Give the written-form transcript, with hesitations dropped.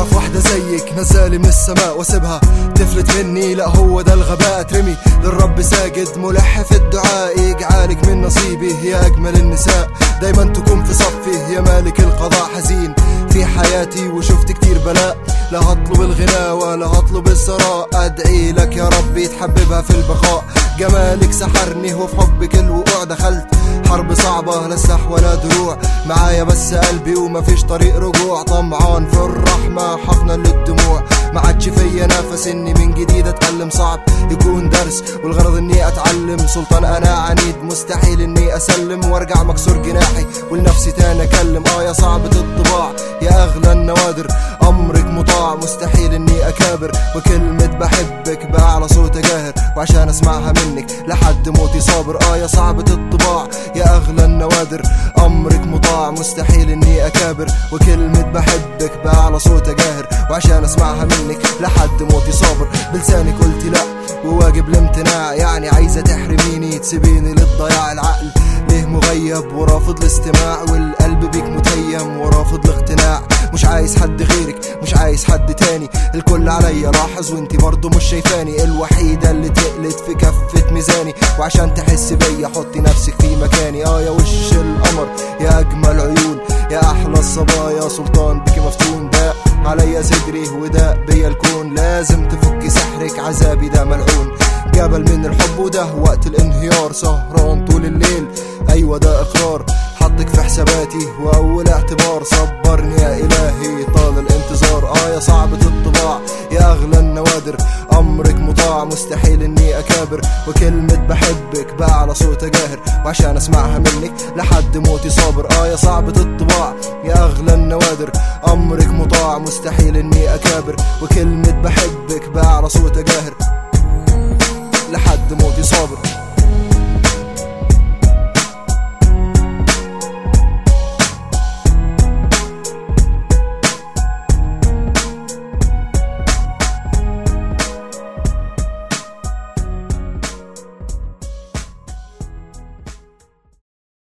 اعرف واحدة زيك نزالي من السماء واسيبها تفلت مني؟ لا هو ده الغباء. ترمي للرب ساجد ملح في الدعاء، يجعلك من نصيبي يا اجمل النساء. دايما تكون في صفي يا مالك القضاء. حزين في حياتي وشفت كتير بلاء، لا هطلب الغنى ولا هطلب الثراء. ادعي لك يا ربي تحببها في البقاء. جمالك سحرني وفي حبك الوقوع دخلت حرب صعبة، لا سلاح ولا دروع معايا بس قلبي ومفيش طريق رجوع. طمعان في الرحمة حقنا للدموع، ما عادش فيا نفس اني من جديد اتعلم. صعب يكون درس والغرض اني اتعلم. سلطان انا عنيد مستحيل اني اسلم وارجع مكسور جناحي ولنفسي تاني اكلم. يا صعبة الطباع يا اغلى النوادر، امرك مطاع مستحيل اني اكابر. وكلمة بحبك باعلى صوت جاهر، وعشان اسمعها منك لحد موتي صابر. يا صعبة الطباع يا اغلى النوادر، امرك مطاع مستحيل اني اكابر. وكلمة بحبك باعلى صوت جاهر، وعشان اسمعها منك لحد موتي صابر. بلساني قلت لا وواجب الامتناع، يعني عايزة تحرميني تسيبيني للضياع. العقل ليه مغيب ورافض الاستماع، والقلب بيك متيم ورافض الاقتناع. مش عايز حد غيرك مش عايز حد تاني، الكل عليا لاحظ وانتي برضو مش شايفاني. الوحيدة اللي تقلت في كفة ميزاني، وعشان تحس بيا حطي نفسك في مكاني. يا وش القمر يا اجمل عيون يا احلى الصبايا، سلطان بك مفتون. داء عليا صدري وداء بيا الكون، لازم تفكي سحرك عذابي ده ملعون. جبل من الحب وده وقت الانهيار، سهران طول الليل ايوه ده اقرار. حطك في حساباتي واول اعتبار، صبرني يا الهي طال الانتظار. يا صعبة الطباع يا اغلى النوادر، امرك مطاع مستحيل اني اكابر. وكلمة بحبك باعلى صوت جاهر، وعشان اسمعها منك لحد موتي صابر. يا صعبة الطباع يا اغلى النوادر، امرك مطاع مستحيل اني اكابر. وكلمة بحبك باعلى صوت جاهر لحد موتي صابر.